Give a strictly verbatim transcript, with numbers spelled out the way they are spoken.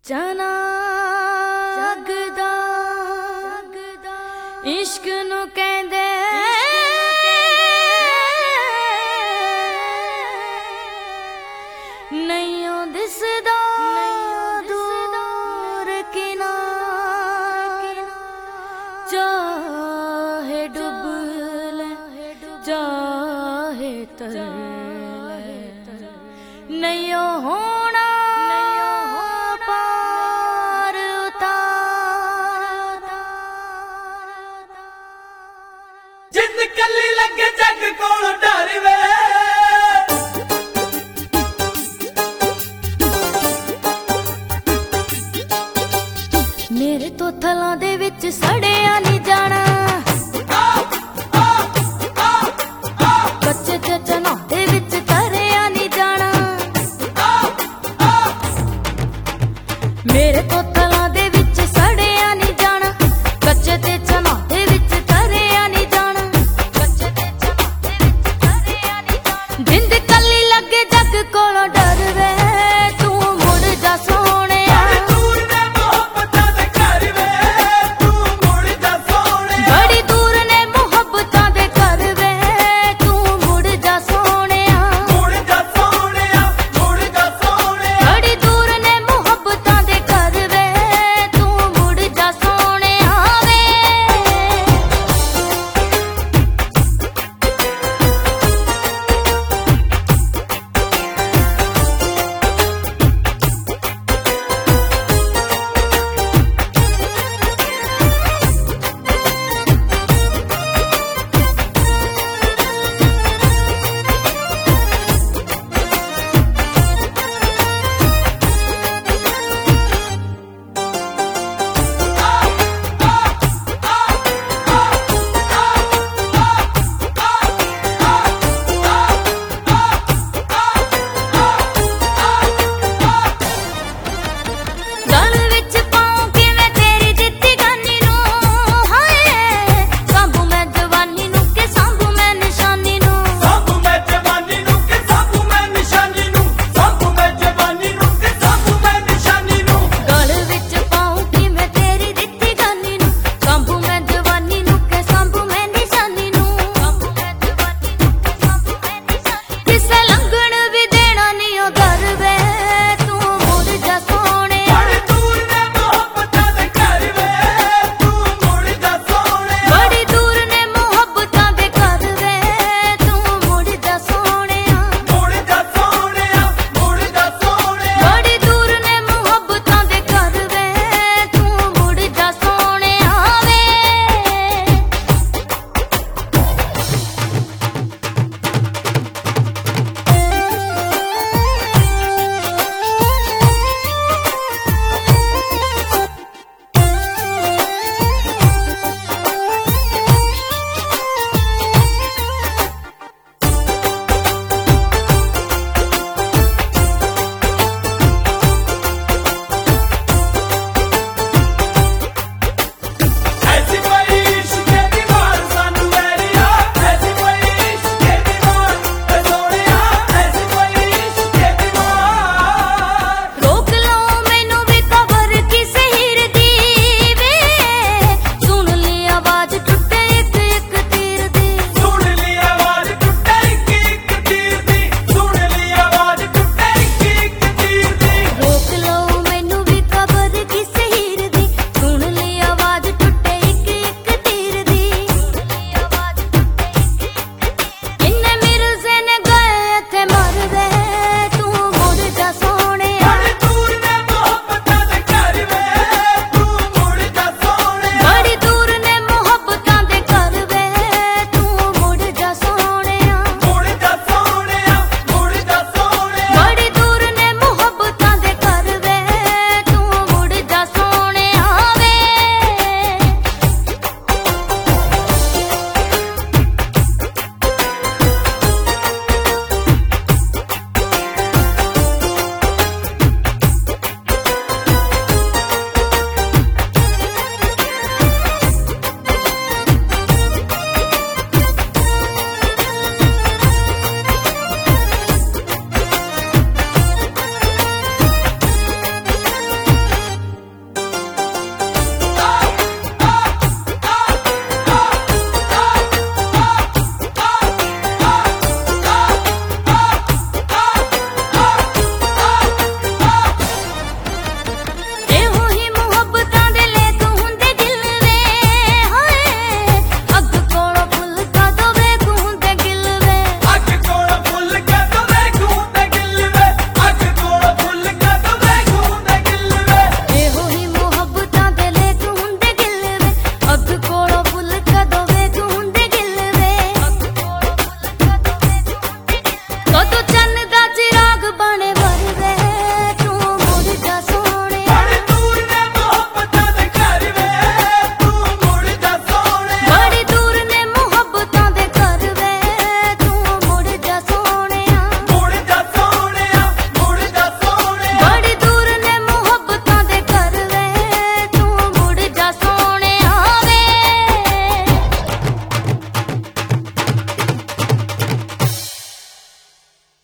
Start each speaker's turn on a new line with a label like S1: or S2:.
S1: चना जगदा इश्क नू कहंदे नहीं दिसदा दूर किनारा चाहे डुब ले चाहे तर नहीं होना पार उतार
S2: जिंद कली लगे जग कोल डर वे
S1: मेरे तो थलां दे विच सड़िया नहीं जाना बच्चे ते चना दे विच तरिया नहीं जाना मेरे तो थलां दे विच सड़िया नहीं जाना बच्चे ते चना दे विच तरिया नहीं जाना बच्चे ते चना दे विच तरिया नहीं जाना जिंद कली लगे जग कोलों